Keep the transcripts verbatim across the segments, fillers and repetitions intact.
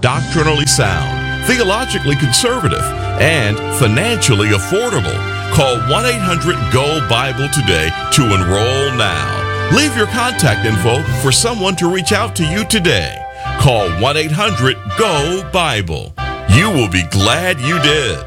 doctrinally sound, theologically conservative, and financially affordable. Call one eight hundred G O Bible today to enroll now. Leave your contact info for someone to reach out to you today. Call one eight hundred G O Bible. You will be glad you did.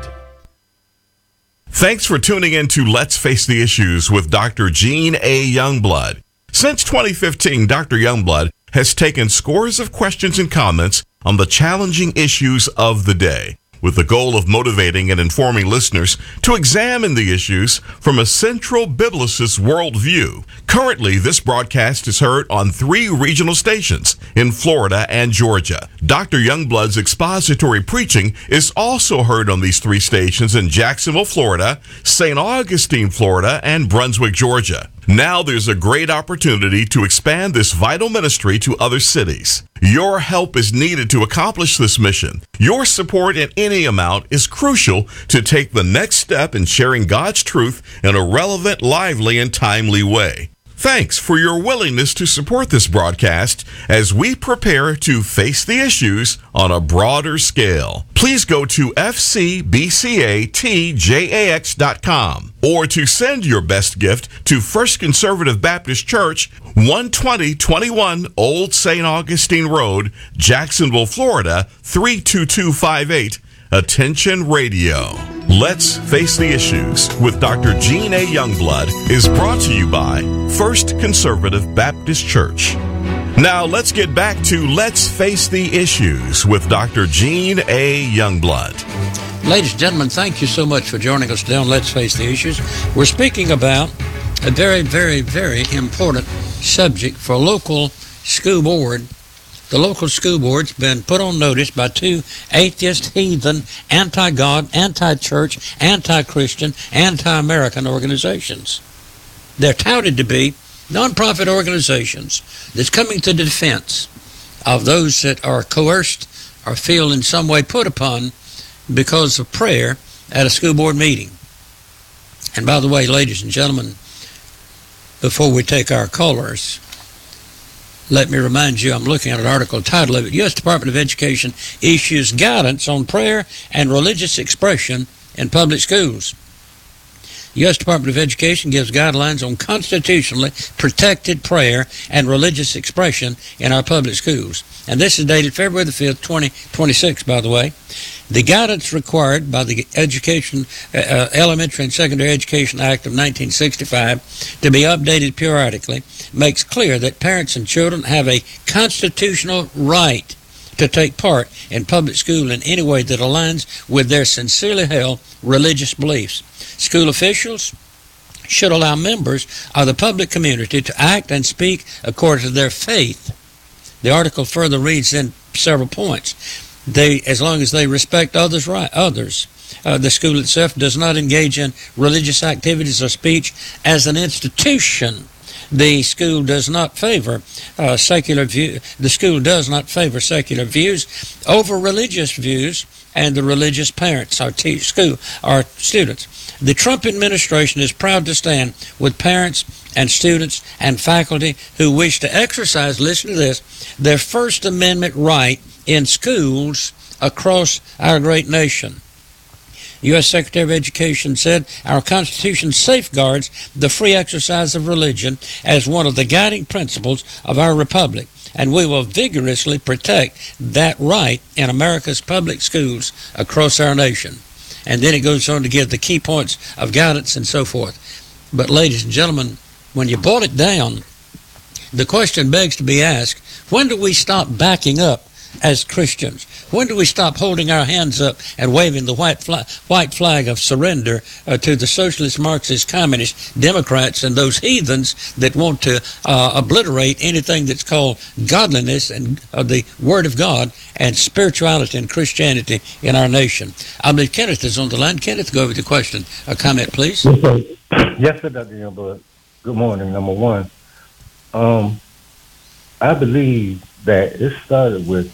Thanks for tuning in to Let's Face the Issues with Doctor Gene A. Youngblood. Since twenty fifteen, Doctor Youngblood has taken scores of questions and comments on the challenging issues of the day, with the goal of motivating and informing listeners to examine the issues from a central biblicist worldview. Currently, this broadcast is heard on three regional stations in Florida and Georgia. Doctor Youngblood's expository preaching is also heard on these three stations in Jacksonville, Florida, Saint Augustine, Florida, and Brunswick, Georgia. Now there's a great opportunity to expand this vital ministry to other cities. Your help is needed to accomplish this mission. Your support in any amount is crucial to take the next step in sharing God's truth in a relevant, lively, and timely way. Thanks for your willingness to support this broadcast as we prepare to face the issues on a broader scale. Please go to f c b c a t j a x dot com or to send your best gift to First Conservative Baptist Church, one twenty twenty-one Old Saint Augustine Road, Jacksonville, Florida, three two two five eight. Attention Radio. Let's Face the Issues with Doctor Gene A. Youngblood is brought to you by First Conservative Baptist Church. Now let's get back to Let's Face the Issues with Doctor Gene A. Youngblood. Ladies and gentlemen, thank you so much for joining us today on Let's Face the Issues. We're speaking about a very, very, very important subject for local school board. The local school board's been put on notice by two atheist, heathen, anti-God, anti-church, anti-Christian, anti-American organizations. They're touted to be nonprofit organizations that's coming to the defense of those that are coerced or feel in some way put upon because of prayer at a school board meeting. And by the way, ladies and gentlemen, before we take our callers, let me remind you, I'm looking at an article title of it, U S Department of Education issues guidance on prayer and religious expression in public schools. U S Department of Education gives guidelines on constitutionally protected prayer and religious expression in our public schools. And this is dated February the fifth, twenty twenty-six, by the way. The guidance required by the Education, uh, Elementary and Secondary Education Act of nineteen sixty-five to be updated periodically makes clear that parents and children have a constitutional right to take part in public school in any way that aligns with their sincerely held religious beliefs. School officials should allow members of the public community to act and speak according to their faith. The article further reads in several points. They, as long as they respect others' right, others. Uh, the school itself does not engage in religious activities or speech as an institution. The school does not favor uh, secular view. The school does not favor secular views over religious views, and the religious parents, our te- school, our students. The Trump administration is proud to stand with parents and students and faculty who wish to exercise, listen to this, their First Amendment right in schools across our great nation. U S Secretary of Education said, our Constitution safeguards the free exercise of religion as one of the guiding principles of our republic, and we will vigorously protect that right in America's public schools across our nation. And then it goes on to give the key points of guidance and so forth. But ladies and gentlemen, when you boil it down, the question begs to be asked, when do we stop backing up as Christians? When do we stop holding our hands up and waving the white flag, white flag of surrender uh, to the socialist, Marxist, communist, Democrats, and those heathens that want to uh, obliterate anything that's called godliness and uh, the Word of God and spirituality and Christianity in our nation? I believe Kenneth is on the line. Kenneth, go over the question. A comment, please. Yes, sir, yes, sir Doctor Youngblood. Good morning, number one. Um, I believe that it started with,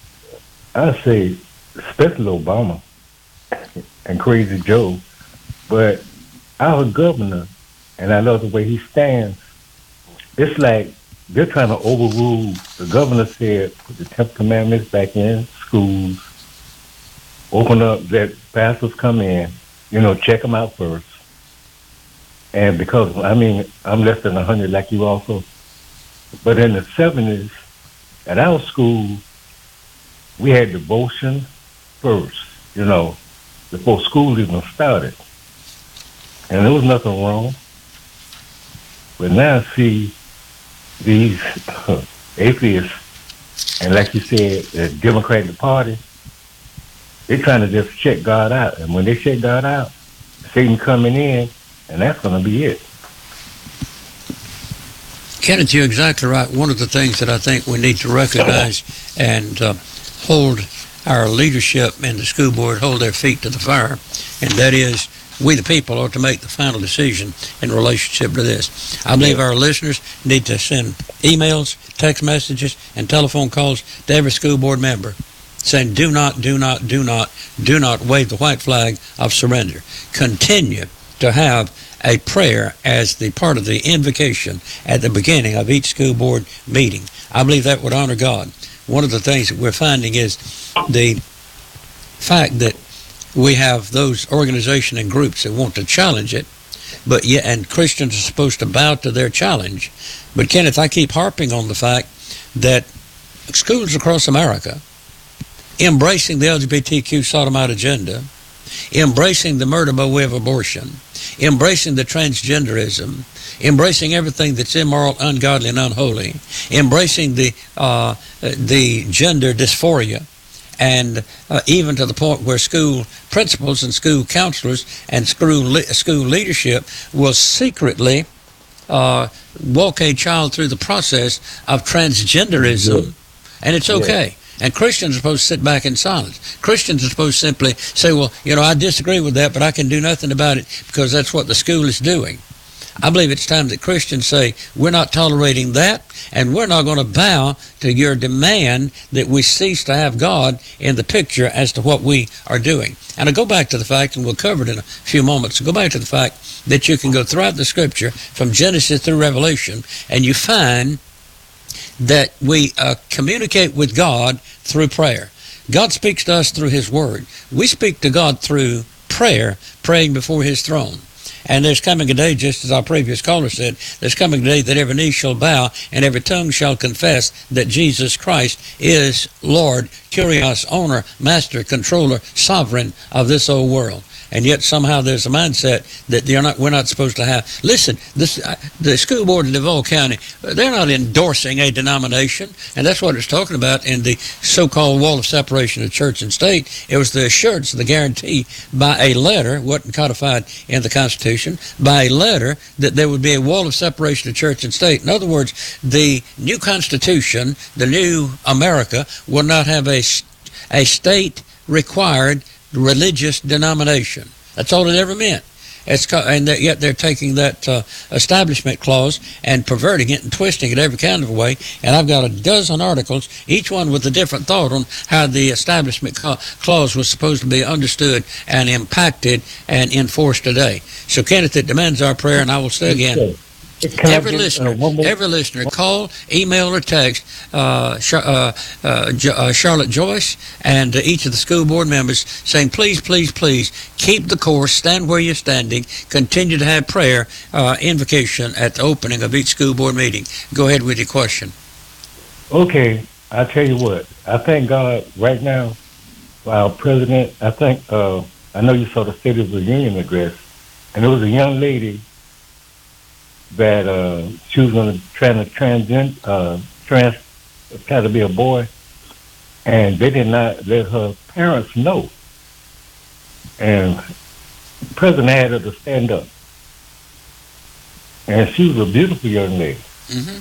I say, especially Obama and Crazy Joe, but our governor, and I love the way he stands, it's like they're trying to overrule. The governor said put the Ten Commandments back in schools. Open up, that pastors come in, you know, check them out first. And because, I mean, I'm less than one hundred like you also. But in the seventies, at our school, we had devotion first, you know, before school even started. And there was nothing wrong. But now I see these uh, atheists, and like you said, the Democratic Party, they're trying to just check God out. And when they check God out, Satan coming in, and that's going to be it. Kenneth, you're exactly right. One of the things that I think we need to recognize and uh, hold our leadership and the school board, hold their feet to the fire, and that is we the people ought to make the final decision in relationship to this. I believe our listeners need to send emails, text messages, and telephone calls to every school board member saying, do not, do not, do not, do not wave the white flag of surrender. Continue to have a prayer as the part of the invocation at the beginning of each school board meeting. I believe that would honor God. One of the things that we're finding is the fact that we have those organizations and groups that want to challenge it, but yeah, and Christians are supposed to bow to their challenge. But Kenneth, I keep harping on the fact that schools across America embracing the L G B T Q sodomite agenda, embracing the murder by way of abortion, embracing the transgenderism, embracing everything that's immoral, ungodly, and unholy, embracing the uh, the gender dysphoria, and uh, even to the point where school principals and school counselors and school le- school leadership will secretly uh, walk a child through the process of transgenderism, and it's okay. And Christians are supposed to sit back in silence. Christians are supposed to simply say, well, you know, I disagree with that, but I can do nothing about it because that's what the school is doing. I believe it's time that Christians say, we're not tolerating that, and we're not going to bow to your demand that we cease to have God in the picture as to what we are doing. And I go back to the fact, and we'll cover it in a few moments, go back to the fact that you can go throughout the Scripture from Genesis through Revelation, and you find that we uh, communicate with God through prayer. God speaks to us through His Word. We speak to God through prayer, praying before His throne. And there's coming a day, just as our previous caller said, there's coming a day that every knee shall bow and every tongue shall confess that Jesus Christ is Lord, Kyrios, owner, master, controller, sovereign of this old world. And yet somehow there's a mindset that they're not, we're not supposed to have. Listen, this, uh, the school board in Duval County, they're not endorsing a denomination, and that's what it's talking about in the so-called wall of separation of church and state. It was the assurance, the guarantee by a letter, wasn't codified in the Constitution, by a letter that there would be a wall of separation of church and state. In other words, the new Constitution, the new America, will not have a, a state-required religious denomination. That's all it ever meant. It's, and yet they're taking that uh, establishment clause and perverting it and twisting it every kind of way. And I've got a dozen articles, each one with a different thought on how the establishment clause was supposed to be understood and impacted and enforced today. So, Kenneth, it demands our prayer, and I will say again, Every listener, every listener, call, email, or text uh, uh, uh, uh, Charlotte Joyce and uh, each of the school board members saying, please, please, please, keep the course, stand where you're standing, continue to have prayer, uh, invocation at the opening of each school board meeting. Go ahead with your question. Okay, I'll tell you what. I thank God right now for our president. I think, uh, I know you saw the State of the Union address, and there was a young lady that uh, she was going to try to transgend, uh, trans, try to be a boy, and they did not let her parents know. And the president had her to stand up. And she was a beautiful young lady. Mm-hmm.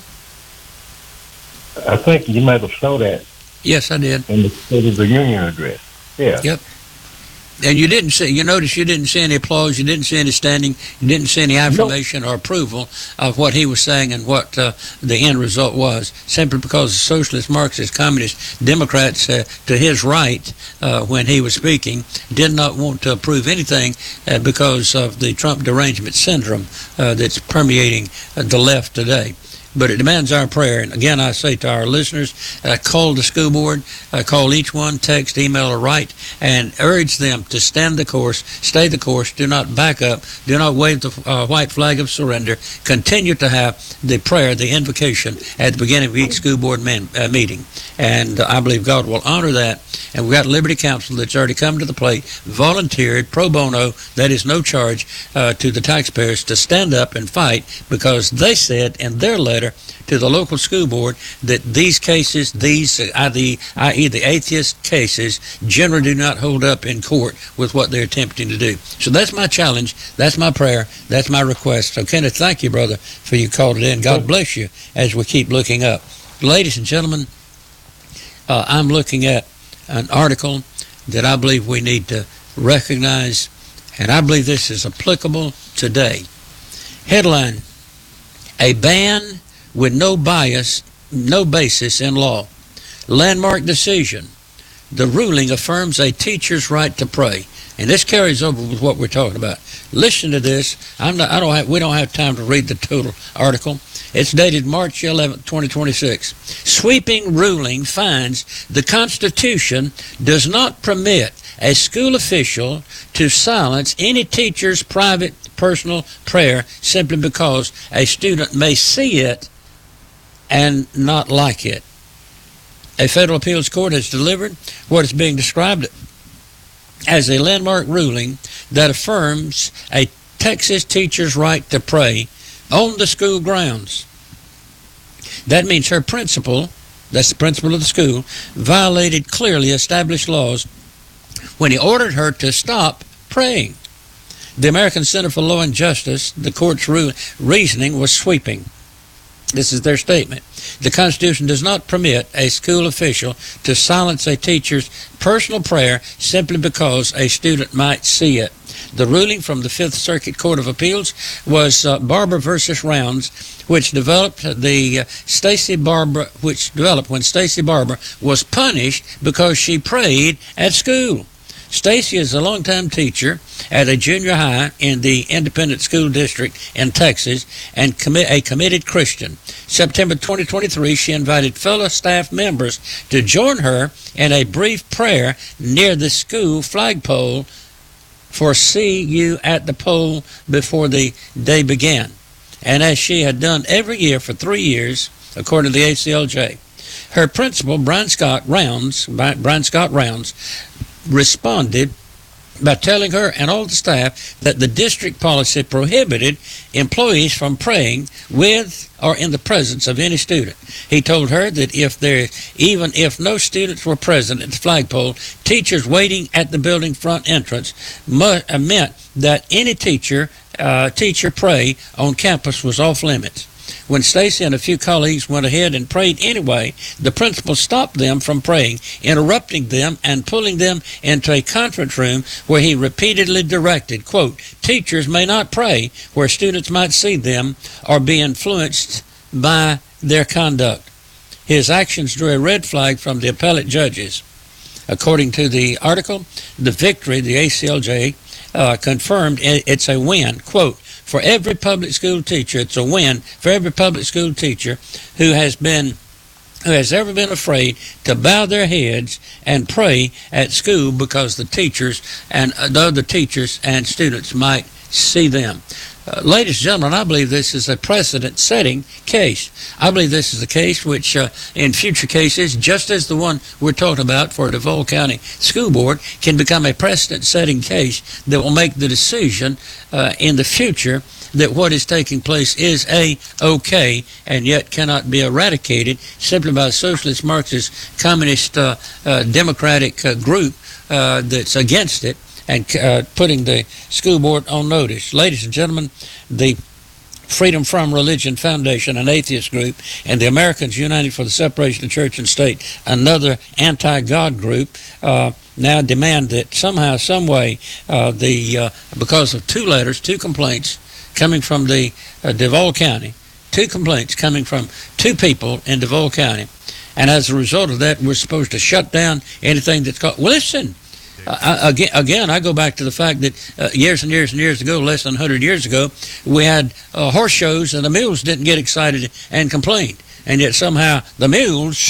I think you might have saw that. Yes, I did. In the State of the Union address. Yeah. Yep. And you didn't see, you notice you didn't see any applause, you didn't see any standing, you didn't see any affirmation no. or approval of what he was saying and what uh, the end result was, simply because the socialist, Marxist, communist Democrats, uh, to his right, uh, when he was speaking, did not want to approve anything uh, because of the Trump derangement syndrome uh, that's permeating uh, the left today. but it demands our prayer. And again, I say to our listeners, uh, call the school board, uh, call each one, text, email, or write, and urge them to stand the course, stay the course, do not back up, do not wave the uh, white flag of surrender. Continue to have the prayer, the invocation at the beginning of each school board man, uh, meeting. And uh, I believe God will honor that. And we've got Liberty Counsel that's already come to the plate, volunteered, pro bono, that is no charge uh, to the taxpayers, to stand up and fight, because they said in their letter to the local school board that these cases, these, uh, the, that is the atheist cases, generally do not hold up in court with what they're attempting to do. So that's my challenge. That's my prayer. That's my request. So, Kenneth, thank you, brother, for you called it in. God bless you as we keep looking up. Ladies and gentlemen, uh, I'm looking at an article that I believe we need to recognize, and I believe this is applicable today. Headline: a ban with no bias, no basis in law. Landmark decision. The ruling affirms a teacher's right to pray. And this carries over with what we're talking about. Listen to this. I'm not, I don't have, we don't have time to read the total article. It's dated March eleventh, twenty twenty-six. Sweeping ruling finds the Constitution does not permit a school official to silence any teacher's private, personal prayer simply because a student may see it and not like it. A federal appeals court has delivered what is being described as a landmark ruling that affirms a Texas teacher's right to pray on the school grounds. That means her principal, that's the principal of the school, violated clearly established laws when he ordered her to stop praying. The American Center for Law and Justice, the court's re- reasoning was sweeping. This is their statement. The Constitution does not permit a school official to silence a teacher's personal prayer simply because a student might see it. The ruling from the Fifth Circuit Court of Appeals was uh, Barber versus Rounds, which developed the uh, Stacey Barber, which developed when Stacey Barber was punished because she prayed at school. Stacey is a longtime teacher at a junior high in the independent school district in Texas and commi- a committed Christian. September twenty twenty-three, she invited fellow staff members to join her in a brief prayer near the school flagpole for "See You at the Pole" before the day began. And as she had done every year for three years, according to the A C L J, her principal, Brian Scott Rounds, Brian Scott Rounds, responded by telling her and all the staff that the district policy prohibited employees from praying with or in the presence of any student. He told her that if there, even if no students were present at the flagpole, teachers waiting at the building front entrance mu- uh, meant that any teacher uh, teacher pray on campus was off limits. When Stacey and a few colleagues went ahead and prayed anyway, the principal stopped them from praying, interrupting them and pulling them into a conference room where he repeatedly directed, quote, "Teachers may not pray where students might see them or be influenced by their conduct." His actions drew a red flag from the appellate judges. According to the article, the victory, the A C L J, uh, confirmed it's a win, quote, "For every public school teacher, it's a win for every public school teacher who has been, who has ever been afraid to bow their heads and pray at school because the teachers and the other teachers and students might see them." Uh, ladies and gentlemen, I believe this is a precedent-setting case. I believe this is a case which, uh, in future cases, just as the one we're talking about for Duval County School Board, can become a precedent-setting case that will make the decision uh, in the future that what is taking place is a-okay and yet cannot be eradicated simply by a socialist, Marxist, communist, uh, uh, democratic uh, group uh, that's against it, and uh, putting the school board on notice. Ladies and gentlemen, the Freedom From Religion Foundation, an atheist group, and the Americans United for the Separation of Church and State, another anti-God group, uh, now demand that somehow, some way, uh, the uh, because of two letters, two complaints coming from the uh, Duval County, two complaints coming from two people in Duval County, and as a result of that, we're supposed to shut down anything that's called. Well, listen. Uh, again, again, I go back to the fact that uh, years and years and years ago, less than one hundred years ago, we had uh, horse shows and the mules didn't get excited and complained. And yet somehow the mules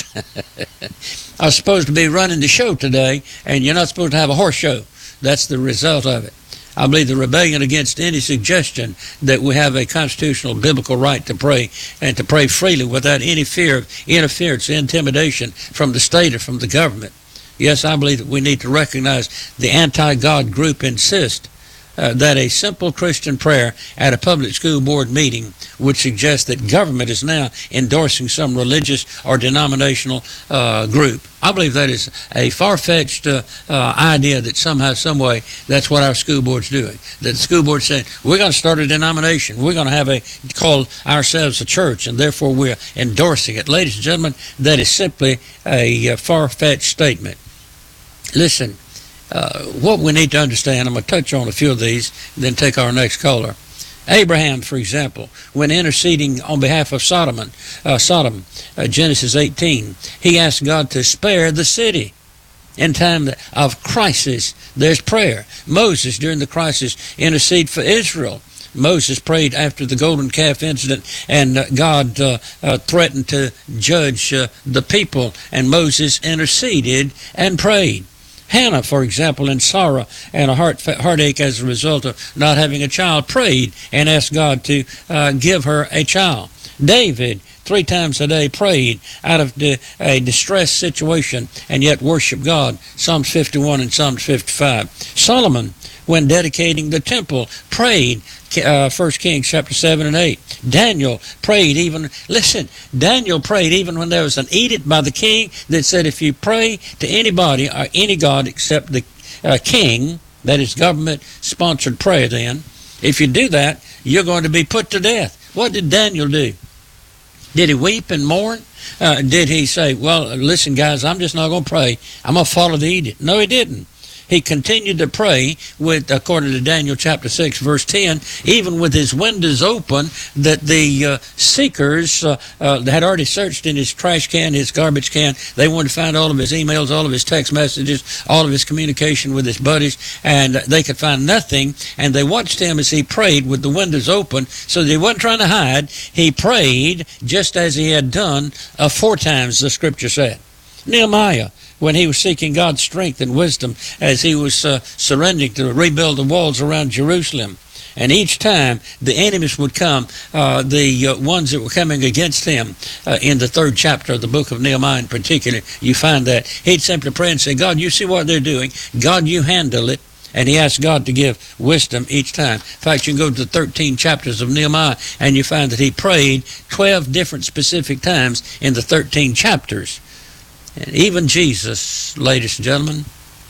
are supposed to be running the show today, and you're not supposed to have a horse show. That's the result of it. I believe the rebellion against any suggestion that we have a constitutional biblical right to pray and to pray freely without any fear of interference, intimidation from the state or from the government. Yes, I believe that we need to recognize the anti-God group insist uh, that a simple Christian prayer at a public school board meeting would suggest that government is now endorsing some religious or denominational uh, group. I believe that is a far-fetched uh, uh, idea that somehow, some way, that's what our school board's doing. That the school board's saying, we're going to start a denomination. We're going to have a, call ourselves a church, and therefore we're endorsing it. Ladies and gentlemen, that is simply a, a far-fetched statement. Listen, uh, what we need to understand, I'm going to touch on a few of these, then take our next caller. Abraham, for example, when interceding on behalf of Sodom, uh, Sodom, uh, Genesis eighteen, he asked God to spare the city. In time of crisis, there's prayer. Moses, during the crisis, interceded for Israel. Moses prayed after the golden calf incident, and uh, God uh, uh, threatened to judge uh, the people, and Moses interceded and prayed. Hannah, for example, in sorrow and a heart heartache as a result of not having a child, prayed and asked God to uh, give her a child. David, three times a day, prayed out of the, a distressed situation and yet worshiped God. Psalms fifty-one and Psalms fifty-five. Solomon, when dedicating the temple, prayed. Uh, First Kings chapter seven and eight. Daniel prayed even, listen, Daniel prayed even when there was an edict by the king that said if you pray to anybody or any god except the uh, king, that is government-sponsored prayer then, if you do that, you're going to be put to death. What did Daniel do? Did he weep and mourn? Uh, did he say, well, listen, guys, I'm just not going to pray. I'm going to follow the edict? No, he didn't. He continued to pray with, according to Daniel chapter six, verse ten, even with his windows open, that the uh, seekers uh, uh, had already searched in his trash can, his garbage can. They wanted to find all of his emails, all of his text messages, all of his communication with his buddies, and they could find nothing. And they watched him as he prayed with the windows open, so that he wasn't trying to hide. He prayed just as he had done uh, four times, the scripture said. Nehemiah, when he was seeking God's strength and wisdom as he was uh, surrendering to rebuild the walls around Jerusalem. And each time the enemies would come, uh, the uh, ones that were coming against him, uh, in the third chapter of the book of Nehemiah in particular, you find that he'd simply pray and say, God, you see what they're doing. God, you handle it. And he asked God to give wisdom each time. In fact, you can go to the thirteen chapters of Nehemiah, and you find that he prayed twelve different specific times in the thirteen chapters. And even Jesus, ladies and gentlemen,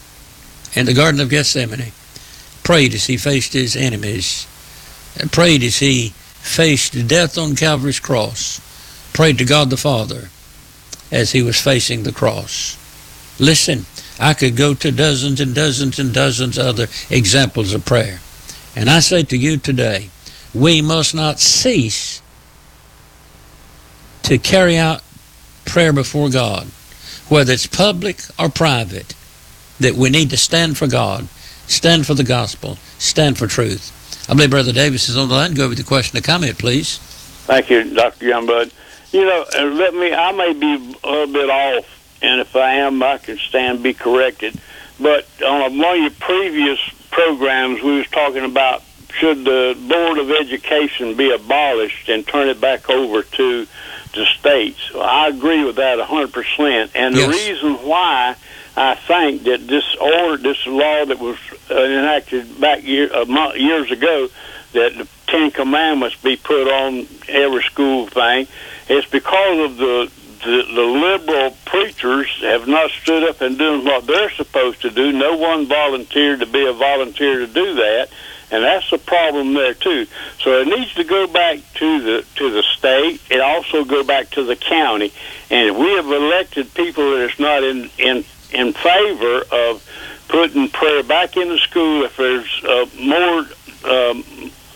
in the Garden of Gethsemane, prayed as he faced his enemies, and prayed as he faced death on Calvary's cross, prayed to God the Father as he was facing the cross. Listen, I could go to dozens and dozens and dozens of other examples of prayer. And I say to you today, we must not cease to carry out prayer before God, whether it's public or private, that we need to stand for God, stand for the gospel, stand for truth. I believe Brother Davis is on the line. Go with the question or comment, please. Thank you, Doctor Youngblood. You know, uh, let me, I may be a little bit off, and if I am, I can stand be corrected. But on one of your previous programs, we was talking about should the Board of Education be abolished and turn it back over to the states. Well, I agree with that one hundred percent. And the yes. reason why I think that this order, this law that was uh, enacted back year, uh, month, years ago, that the Ten Commandments be put on every school thing, is because of the, the the liberal preachers have not stood up and doing what they're supposed to do. No one volunteered to be a volunteer to do that. And that's the problem there too. So it needs to go back to the to the state. It also go back to the county. And if we have elected people that is not in in in favor of putting prayer back in the school, if there's uh, more um,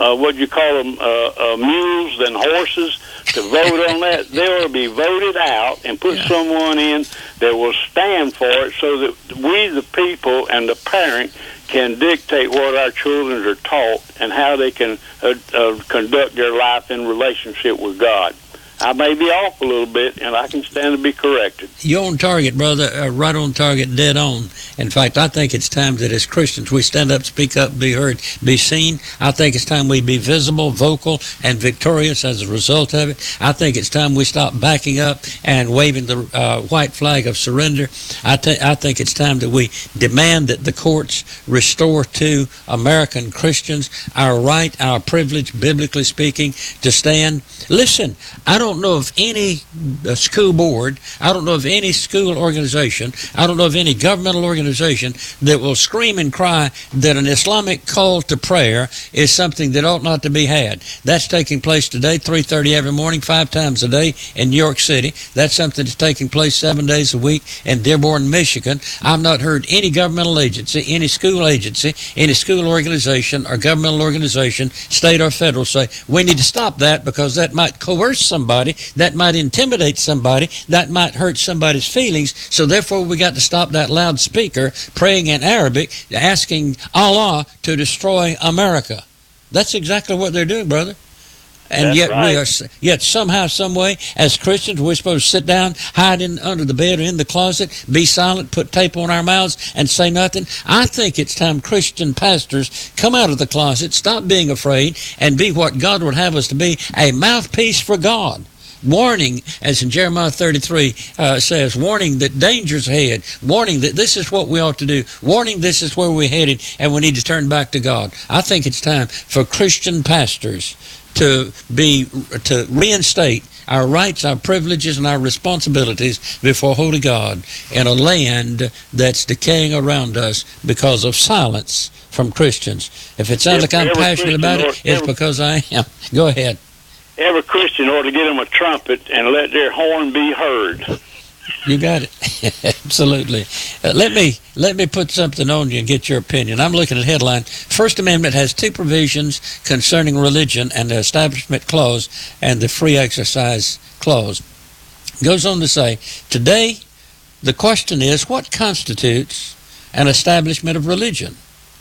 uh, what do you call them, uh, uh, mules than horses to vote on that. They ought to be voted out and put yeah. someone in that will stand for it, so that we, the people, and the parent can dictate what our children are taught and how they can uh, uh, conduct their life in relationship with God. I may be off a little bit, and I can stand to be corrected. You're on target, brother, uh, right on target, dead on. In fact, I think it's time that as Christians we stand up, speak up, be heard, be seen. I think it's time we be visible, vocal, and victorious as a result of it. I think it's time we stop backing up and waving the uh, white flag of surrender. I, th- I think it's time that we demand that the courts restore to American Christians our right, our privilege, biblically speaking, to stand. Listen, I don't know of any uh, school board, I don't know of any school organization, I don't know of any governmental organization that will scream and cry that an Islamic call to prayer is something that ought not to be had. That's taking place today, three thirty every morning, five times a day in New York City. That's something that's taking place seven days a week in Dearborn, Michigan. I've not heard any governmental agency, any school agency, any school organization or governmental organization, state or federal, say, we need to stop that because that might coerce somebody, that might intimidate somebody, that might hurt somebody's feelings, so therefore we got to stop that loudspeaker praying in Arabic, asking Allah to destroy America. That's exactly what they're doing, brother. And That's yet right. we are, yet somehow, some way, as Christians, we're supposed to sit down, hide in under the bed or in the closet, be silent, put tape on our mouths, and say nothing. I think it's time Christian pastors come out of the closet, stop being afraid, and be what God would have us to be, a mouthpiece for God. Warning, as in Jeremiah thirty-three uh, says, warning that danger's ahead, warning that this is what we ought to do, warning this is where we're headed, and we need to turn back to God. I think it's time for Christian pastors to be to reinstate our rights, our privileges, and our responsibilities before holy God in a land that's decaying around us because of silence from Christians. If it sounds like I'm passionate about it, it's because I am. Go ahead. Every Christian ought to get them a trumpet and let their horn be heard. You got it. Absolutely. Uh, let me let me put something on you and get your opinion. I'm looking at headline. First Amendment has two provisions concerning religion and the Establishment Clause and the Free Exercise Clause. Goes on to say, today the question is, what constitutes an establishment of religion?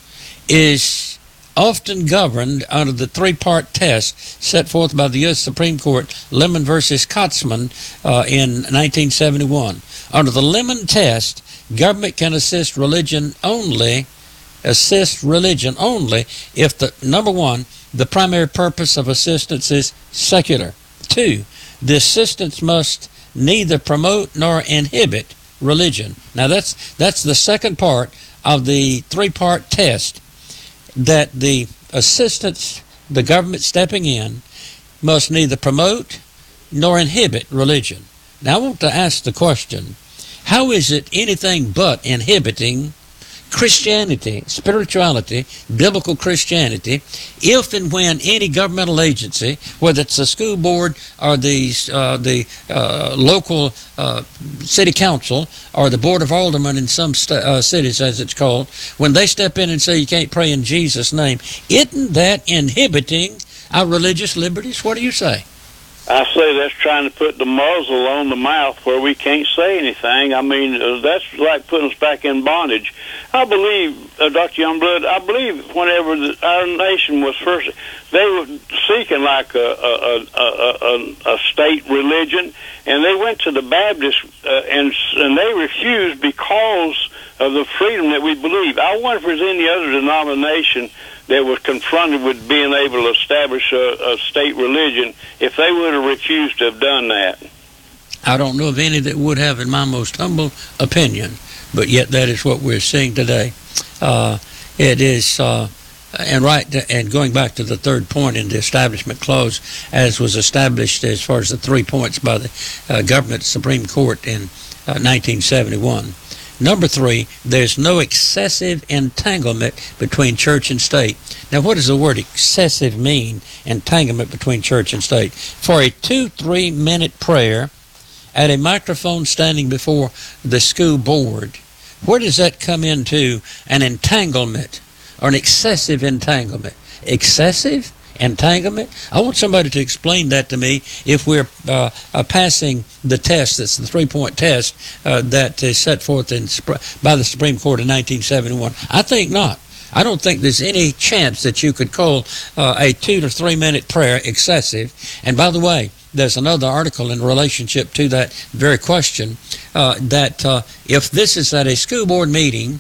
Is often governed under the three-part test set forth by the U S Supreme Court, Lemon versus Kotzman, uh, in nineteen seventy-one. Under the Lemon test, government can assist religion only, assist religion only if the, number one, the primary purpose of assistance is secular. Two, the assistance must neither promote nor inhibit religion. Now that's that's the second part of the three-part test, that the assistance, the government stepping in, must neither promote nor inhibit religion. Now I want to ask the question, how is it anything but inhibiting Christianity, spirituality, biblical Christianity, if and when any governmental agency, whether it's the school board or the uh, the uh, local uh, city council or the board of aldermen in some st- uh, cities, as it's called, when they step in and say you can't pray in Jesus' name, isn't that inhibiting our religious liberties? What do you say? I say that's trying to put the muzzle on the mouth where we can't say anything. I mean, uh, that's like putting us back in bondage. I believe, uh, Doctor Youngblood, I believe whenever the, our nation was first, they were seeking like a, a, a, a, a state religion, and they went to the Baptists, uh, and, and they refused because of the freedom that we believe. I wonder if there's any other denomination that was confronted with being able to establish a, a state religion, if they would have refused to have done that. I don't know of any that would have, in my most humble opinion, but yet that is what we're seeing today. Uh, it is, uh, and right, to, and going back to the third point in the Establishment Clause, as was established as far as the three points by the uh, government Supreme Court in uh, nineteen seventy-one. Number three, there's no excessive entanglement between church and state. Now, what does the word excessive mean, entanglement between church and state? For a two, three minute prayer at a microphone standing before the school board, where does that come into an entanglement or an excessive entanglement? Excessive entanglement? I want somebody to explain that to me if we're uh, uh, passing the test, that's the three-point test uh, that is set forth in, by the Supreme Court in nineteen seventy-one. I think not. I don't think there's any chance that you could call uh, a two to three minute prayer excessive. And by the way, there's another article in relationship to that very question uh, that uh, if this is at a school board meeting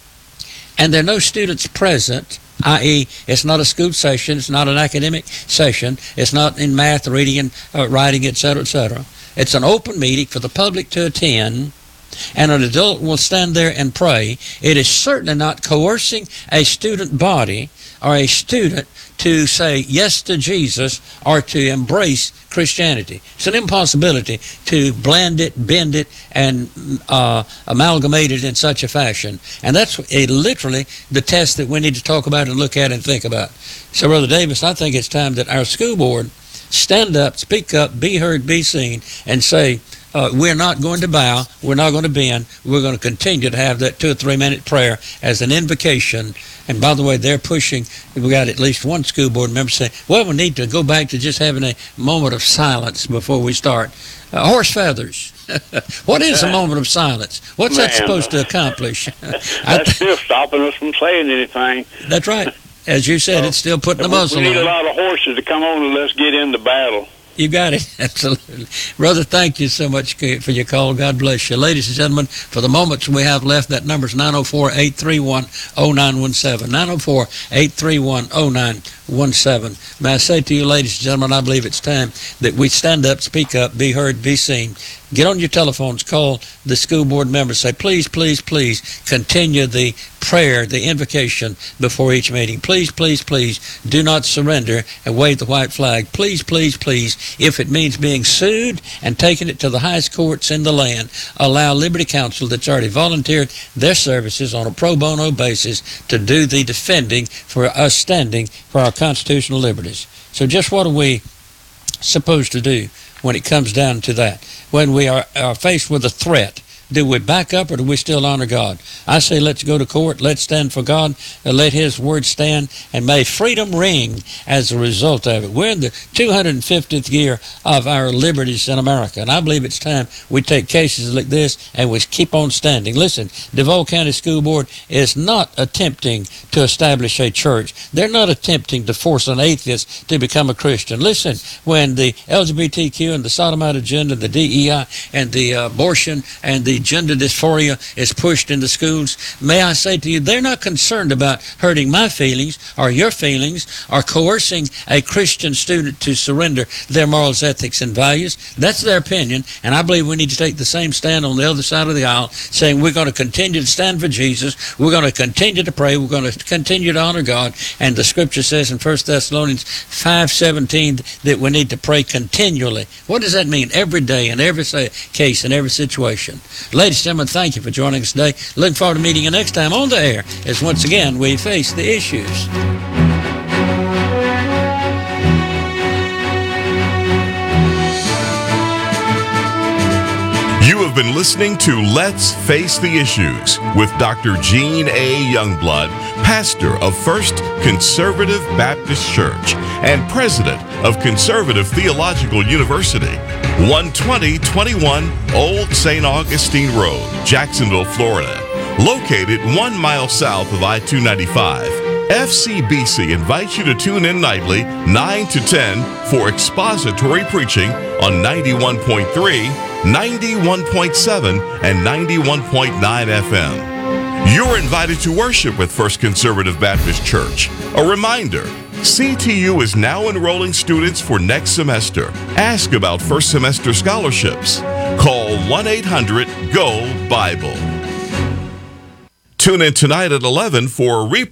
and there are no students present, that is it's not a school session, it's not an academic session, it's not in math, reading, and uh, writing, et cetera, et cetera. It's an open meeting for the public to attend, and an adult will stand there and pray. It is certainly not coercing a student body or a student to say yes to Jesus or to embrace Christianity. It's an impossibility to blend it, bend it, and uh, amalgamate it in such a fashion. And that's a, literally the test that we need to talk about and look at and think about. So, Brother Davis, I think it's time that our school board stand up, speak up, be heard, be seen, and say, Uh, we're not going to bow. We're not going to bend. We're going to continue to have that two or three minute prayer as an invocation. And by the way, they're pushing. We got at least one school board member saying, well, we need to go back to just having a moment of silence before we start. Uh, horse feathers. What is a moment of silence? What's Man, that supposed to accomplish? That's still stopping us from saying anything. That's right. As you said, it's still putting the We, muzzle we need on. a lot of horses to come on and let's get into battle. You got it. Absolutely. Brother, thank you so much for your call. God bless you. Ladies and gentlemen, for the moments we have left, that number is nine oh four, eight three one, oh nine one seven. nine oh four, eight three one, oh nine one seven. May I say to you, ladies and gentlemen, I believe it's time that we stand up, speak up, be heard, be seen. Get on your telephones, call the school board members, say, please, please, please continue the prayer, the invocation before each meeting. Please, please, please do not surrender and wave the white flag. Please, please, please, if it means being sued and taking it to the highest courts in the land, allow Liberty Counsel that's already volunteered their services on a pro bono basis to do the defending for us standing for our constitutional liberties. So just what are we supposed to do when it comes down to that? When we are, are faced with a threat, do we back up or do we still honor God? I say let's go to court, let's stand for God, and let His word stand, and may freedom ring as a result of it. We're in the two hundred fiftieth year of our liberties in America, and I believe it's time we take cases like this and we keep on standing. Listen, Duval County School Board is not attempting to establish a church. They're not attempting to force an atheist to become a Christian. Listen, when the L G B T Q and the sodomite agenda, the D E I, and the uh, abortion and the gender dysphoria is pushed into schools, may I say to you, they're not concerned about hurting my feelings or your feelings or coercing a Christian student to surrender their morals, ethics, and values. That's their opinion, and I believe we need to take the same stand on the other side of the aisle, saying we're going to continue to stand for Jesus, we're going to continue to pray, we're going to continue to honor God, and the scripture says in First Thessalonians five seventeen that we need to pray continually. What does that mean? Every day, in every case, in every situation. Ladies and gentlemen, thank you for joining us today. Looking forward to meeting you next time on the air as once again we face the issues. You have been listening to Let's Face the Issues with Doctor Gene A. Youngblood, pastor of First Conservative Baptist Church and president of Conservative Theological University, one twenty twenty-one Old Saint Augustine Road, Jacksonville, Florida. Located one mile south of I two ninety-five, F C B C invites you to tune in nightly, nine to ten, for expository preaching on ninety-one point three, ninety-one point seven, and ninety-one point nine F M. You're invited to worship with First Conservative Baptist Church. A reminder, C T U is now enrolling students for next semester. Ask about first semester scholarships. Call one eight hundred G O Bible. Tune in tonight at eleven for a replay